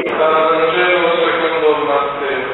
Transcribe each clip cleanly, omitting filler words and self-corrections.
Dal Vangelo secondo Matteo.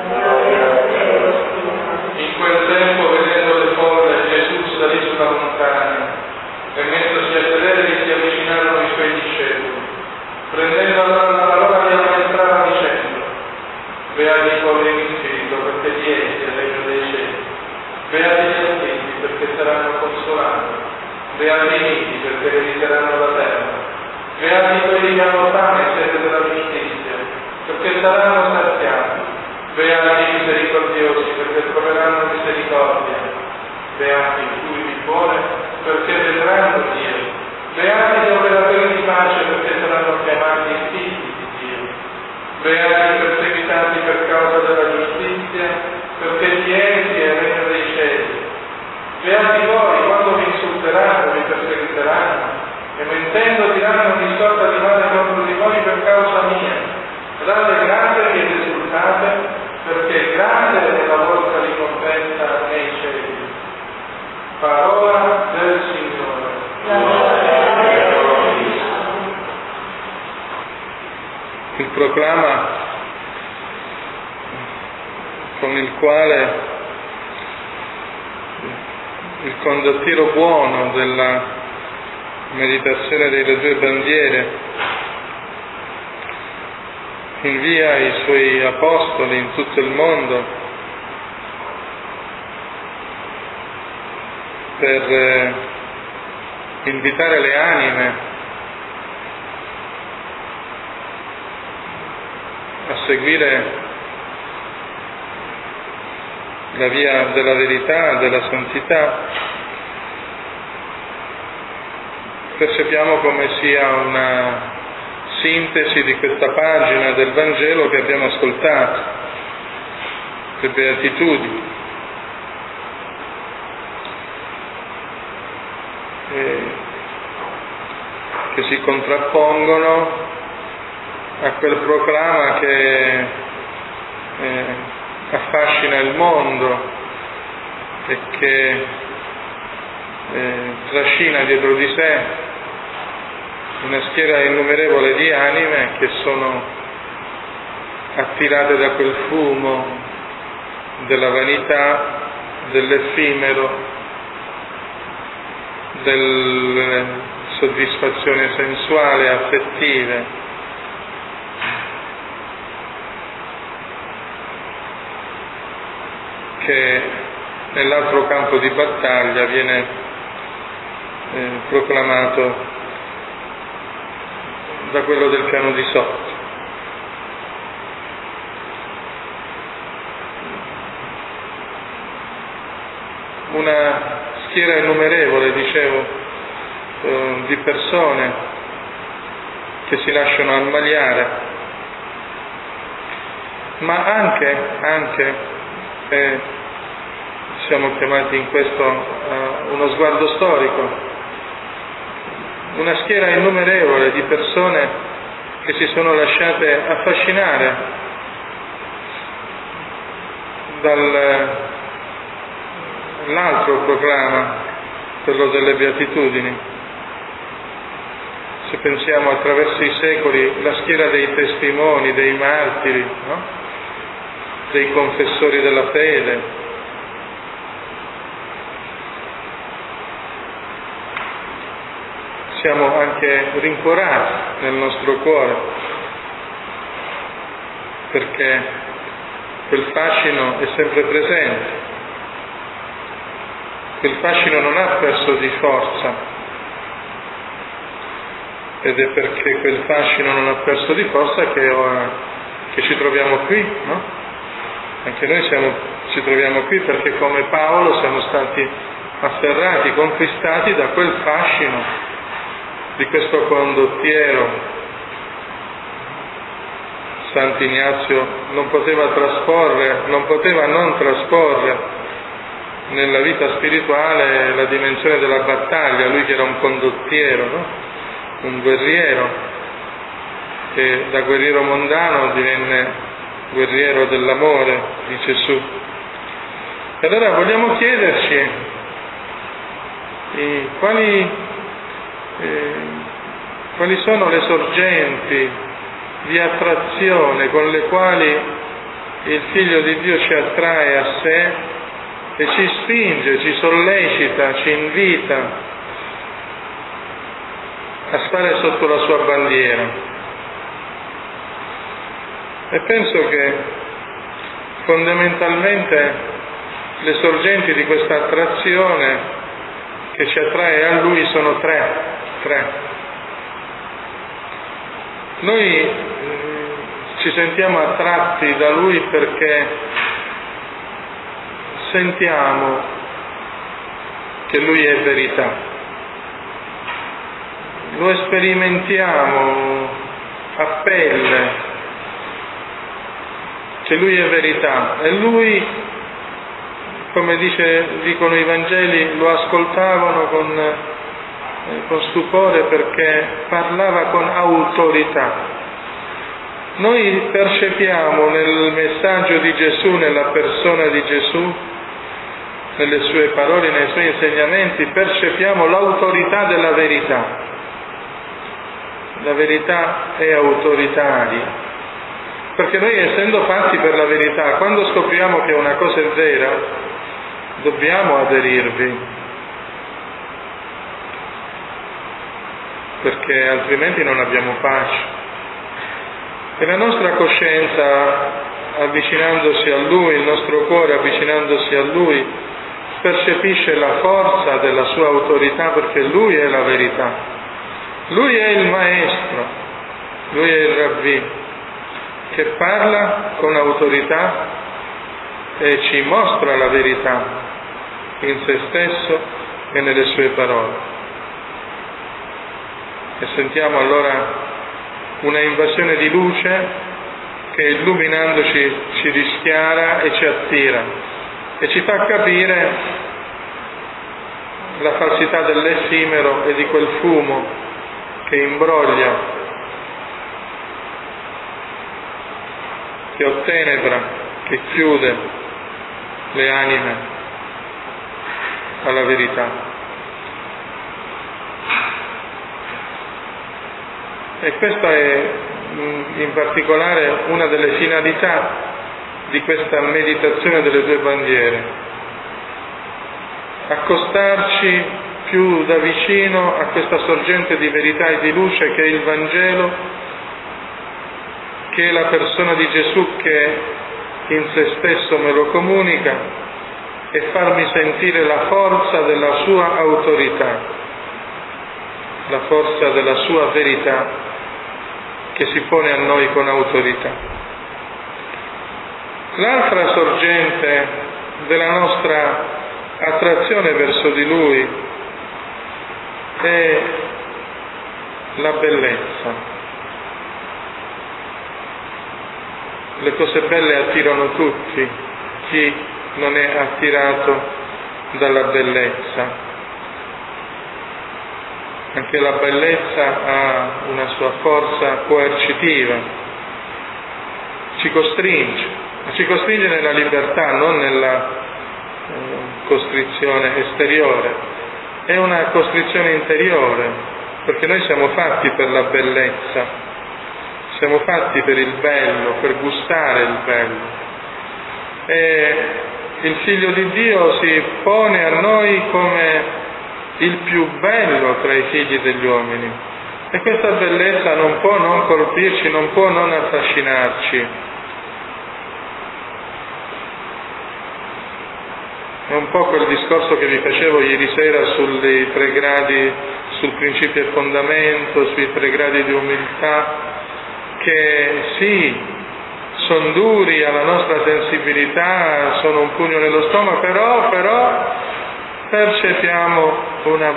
In quel tempo, vedendo le folle, Gesù salì sulla montagna e mettosi a sedere gli si avvicinarono i suoi discepoli. Prendendo allora la parola li ammaestrava dicendo: beati i poveri in spirito, perché di essi è il regno dei cieli. Beati gli afflitti, perché saranno consolati. Beati i miti, perché erediteranno la terra. Beati quelli che hanno fame e sete della giustizia, perché saranno saziati. Beati i misericordiosi, perché troveranno misericordia. Beati i cui di cuore, perché vedranno Dio. Beati gli operatori di pace, perché saranno chiamati figli di Dio. Beati i perseguitati per causa della giustizia, perché di essi è il regno dei cieli. Beati voi quando vi insulteranno, vi perseguiteranno, e mentendo diranno ogni sorta di male contro di voi per causa mia. Date grazie che esultate, perché grande è la vostra ricompensa nei cieli. Parola del Signore. Il proclama con il quale il condottiero buono della meditazione delle due bandiere invia i suoi apostoli in tutto il mondo per invitare le anime a seguire la via della verità, della santità. Percepiamo come sia una sintesi di questa pagina del Vangelo che abbiamo ascoltato, le beatitudini. Che si contrappongono a quel proclama che affascina il mondo e che trascina dietro di sé una schiera innumerevole di anime che sono attirate da quel fumo della vanità, dell'effimero, delle soddisfazioni sensuali e affettive. Che nell'altro campo di battaglia viene proclamato da quello del piano di sotto. Una schiera innumerevole, dicevo, di persone che si lasciano ammaliare, ma anche siamo chiamati in questo a uno sguardo storico, una schiera innumerevole di persone che si sono lasciate affascinare dall'altro proclama, quello delle beatitudini. Se pensiamo attraverso i secoli, la schiera dei testimoni, dei martiri, no? Dei confessori della fede, siamo anche rincuorati nel nostro cuore, perché quel fascino è sempre presente, quel fascino non ha perso di forza, ed è perché quel fascino non ha perso di forza che ci troviamo qui, no? Anche noi ci troviamo qui perché come Paolo siamo stati afferrati, conquistati da quel fascino di questo condottiero. Sant'Ignazio non poteva non trasporre nella vita spirituale la dimensione della battaglia, lui che era un condottiero, no? Un guerriero, che da guerriero mondano divenne guerriero dell'amore di Gesù. E allora vogliamo chiederci quali sono le sorgenti di attrazione con le quali il Figlio di Dio ci attrae a sé e ci spinge, ci sollecita, ci invita a stare sotto la sua bandiera. E penso che fondamentalmente le sorgenti di questa attrazione che ci attrae a Lui sono tre. Noi ci sentiamo attratti da Lui perché sentiamo che Lui è verità. Lo sperimentiamo a pelle, che Lui è verità. E Lui, come dicono i Vangeli, lo ascoltavano con stupore perché parlava con autorità. Noi percepiamo nel messaggio di Gesù, nella persona di Gesù, nelle sue parole, nei suoi insegnamenti, percepiamo l'autorità della verità. La verità è autoritaria, perché noi, essendo fatti per la verità, quando scopriamo che una cosa è vera, dobbiamo aderirvi, perché altrimenti non abbiamo pace. E la nostra coscienza, avvicinandosi a Lui, il nostro cuore avvicinandosi a Lui, percepisce la forza della sua autorità, perché Lui è la verità. Lui è il Maestro, Lui è il Rabbì, che parla con autorità e ci mostra la verità in se stesso e nelle sue parole. E sentiamo allora una invasione di luce che, illuminandoci, ci rischiara e ci attira e ci fa capire la falsità dell'effimero e di quel fumo che imbroglia, che ottenebra, che chiude le anime alla verità. E questa è in particolare una delle finalità di questa meditazione delle due bandiere: accostarci più da vicino a questa sorgente di verità e di luce che è il Vangelo, che è la persona di Gesù che in se stesso me lo comunica, e farmi sentire la forza della sua autorità, la forza della sua verità che si pone a noi con autorità. L'altra sorgente della nostra attrazione verso di Lui è la bellezza. Le cose belle attirano tutti, chi non è attirato dalla bellezza. Anche la bellezza ha una sua forza coercitiva, ci costringe nella libertà, non nella costrizione esteriore. È una costrizione interiore, perché noi siamo fatti per la bellezza, siamo fatti per il bello, per gustare il bello. E il Figlio di Dio si pone a noi come il più bello tra i figli degli uomini, e questa bellezza non può non colpirci, non può non affascinarci. È un po' quel discorso che vi facevo ieri sera sui 3 gradi, sul principio e fondamento, sui 3 gradi di umiltà, che sì, sono duri alla nostra sensibilità, sono un pugno nello stomaco, però percepiamo una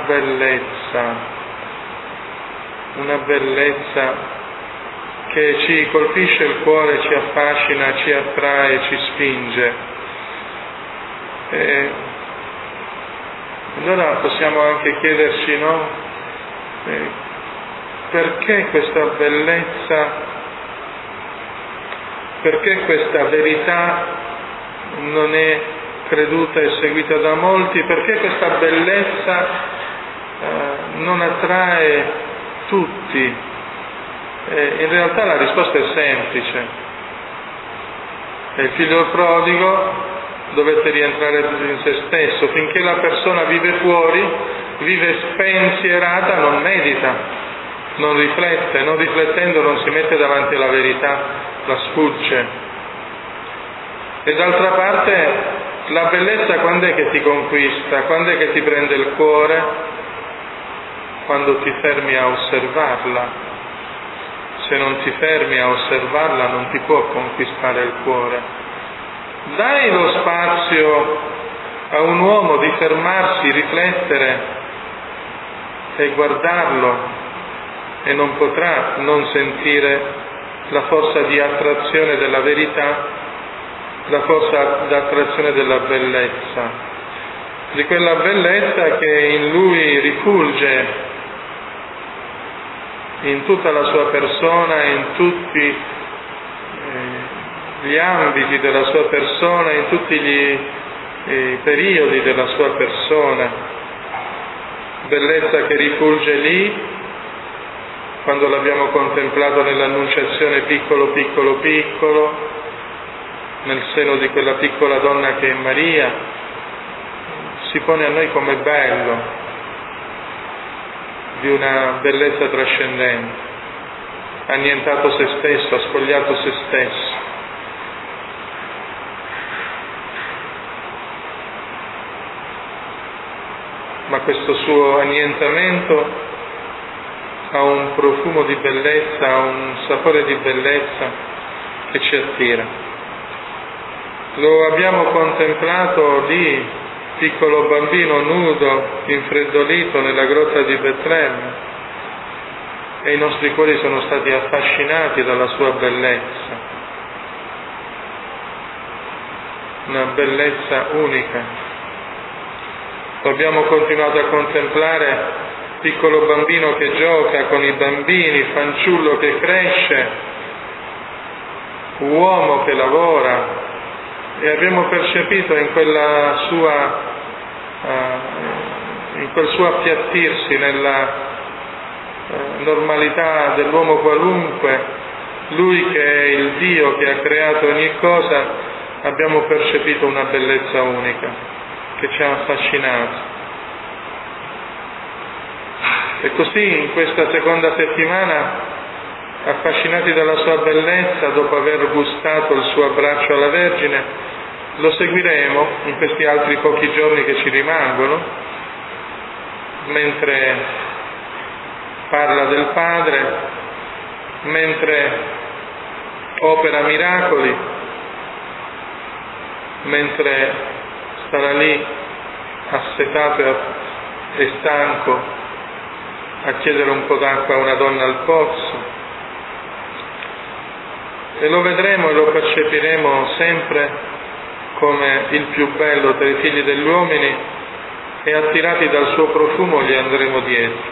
bellezza che ci colpisce il cuore, ci affascina, ci attrae, ci spinge. E allora possiamo anche chiederci, no? Perché questa bellezza, perché questa verità non è creduta e seguita da molti, perché questa bellezza non attrae tutti, In realtà la risposta è semplice. Il figlio prodigo dovette rientrare in se stesso. Finché la persona vive fuori, vive spensierata, non medita, non riflette, non riflettendo non si mette davanti alla verità, la sfugge. E d'altra parte la bellezza quando è che ti conquista? Quando è che ti prende il cuore? Quando ti fermi a osservarla. Se non ti fermi a osservarla non ti può conquistare il cuore. Dai lo spazio a un uomo di fermarsi, riflettere e guardarlo e non potrà non sentire la forza di attrazione della verità, la forza di attrazione della bellezza, di quella bellezza che in lui rifulge in tutta la sua persona, in tutti gli ambiti della sua persona, in tutti i periodi della sua persona. Bellezza che rifulge lì, quando l'abbiamo contemplato nell'Annunciazione piccolo, piccolo, piccolo, nel seno di quella piccola donna che è Maria, si pone a noi come bello, di una bellezza trascendente, ha annientato se stesso, ha spogliato se stesso. Ma questo suo annientamento ha un profumo di bellezza, ha un sapore di bellezza che ci attira. Lo abbiamo contemplato lì, piccolo bambino nudo, infreddolito nella grotta di Betlemme, e i nostri cuori sono stati affascinati dalla sua bellezza, una bellezza unica. Lo abbiamo continuato a contemplare, piccolo bambino che gioca con i bambini, fanciullo che cresce, uomo che lavora, e abbiamo percepito in quella sua in quel suo appiattirsi nella normalità dell'uomo qualunque, lui che è il Dio che ha creato ogni cosa, abbiamo percepito una bellezza unica che ci ha affascinato. E così in questa seconda settimana, affascinati dalla sua bellezza, dopo aver gustato il suo abbraccio alla Vergine, lo seguiremo in questi altri pochi giorni che ci rimangono, mentre parla del Padre, mentre opera miracoli, mentre starà lì assetato e stanco a chiedere un po' d'acqua a una donna al pozzo. E lo vedremo e lo percepiremo sempre come il più bello tra i figli degli uomini, e attirati dal suo profumo gli andremo dietro.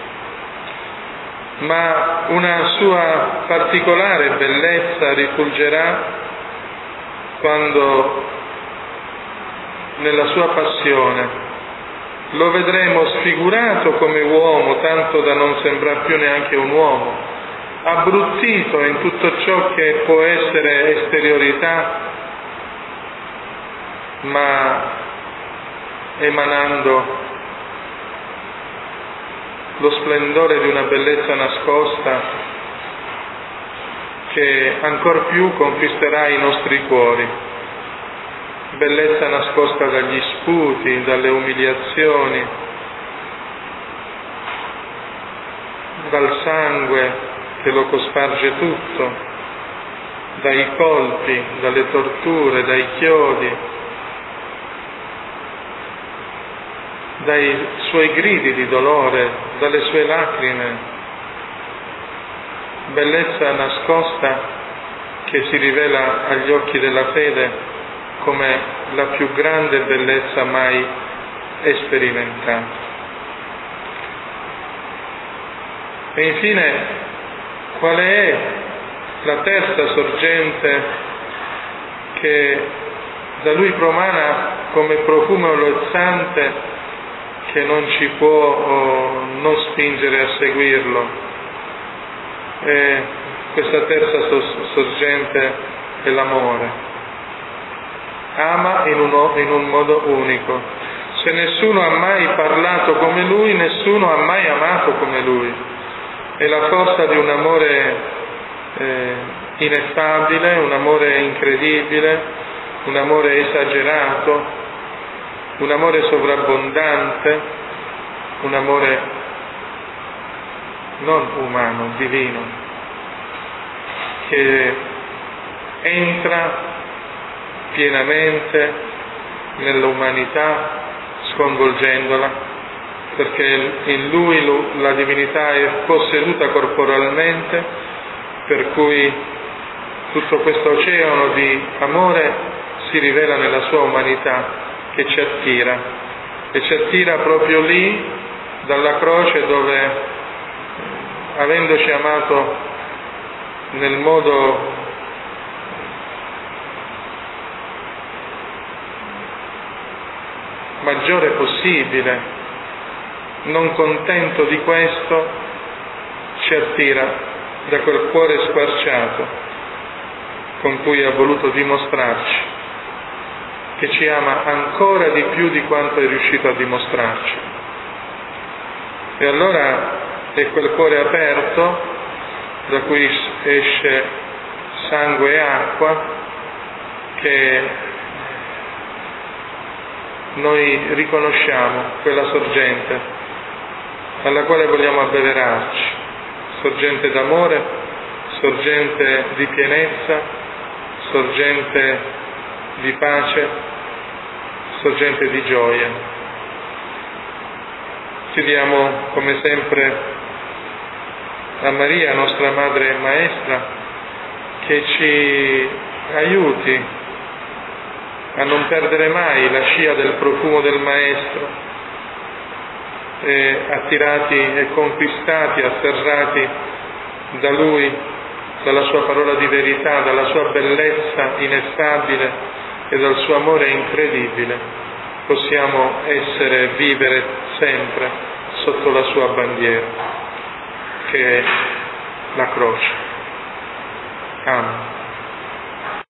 Ma una sua particolare bellezza rifulgerà quando, nella sua passione, lo vedremo sfigurato come uomo, tanto da non sembrare più neanche un uomo, abbruttito in tutto ciò che può essere esteriorità, ma emanando lo splendore di una bellezza nascosta che ancor più conquisterà i nostri cuori, bellezza nascosta dagli sputi, dalle umiliazioni, dal sangue che lo cosparge tutto, dai colpi, dalle torture, dai chiodi, dai suoi gridi di dolore, dalle sue lacrime, bellezza nascosta che si rivela agli occhi della fede come la più grande bellezza mai sperimentata. E infine, qual è la terza sorgente che da lui promana come profumo olozzante, che non ci può non spingere a seguirlo? questa terza sorgente è l'amore. Ama in un modo unico. Se nessuno ha mai parlato come lui, nessuno ha mai amato come lui. È la forza di un amore ineffabile, un amore incredibile, un amore esagerato, un amore sovrabbondante, un amore non umano, divino, che entra pienamente nell'umanità, sconvolgendola, perché in lui la divinità è posseduta corporalmente, per cui tutto questo oceano di amore si rivela nella sua umanità, che ci attira, e ci attira proprio lì, dalla croce, dove, avendoci amato nel modo maggiore possibile, non contento di questo, ci attira da quel cuore squarciato con cui ha voluto dimostrarci che ci ama ancora di più di quanto è riuscito a dimostrarci. E allora è quel cuore aperto da cui esce sangue e acqua che noi riconosciamo, quella sorgente alla quale vogliamo abbeverarci, sorgente d'amore, sorgente di pienezza, sorgente di pace, sorgente di gioia. Chiediamo come sempre a Maria, nostra Madre e Maestra, che ci aiuti a non perdere mai la scia del profumo del Maestro, attirati e conquistati, afferrati da Lui, dalla Sua parola di verità, dalla Sua bellezza ineffabile e dal Suo amore incredibile, possiamo vivere sempre sotto la Sua bandiera, che è la croce. Amen.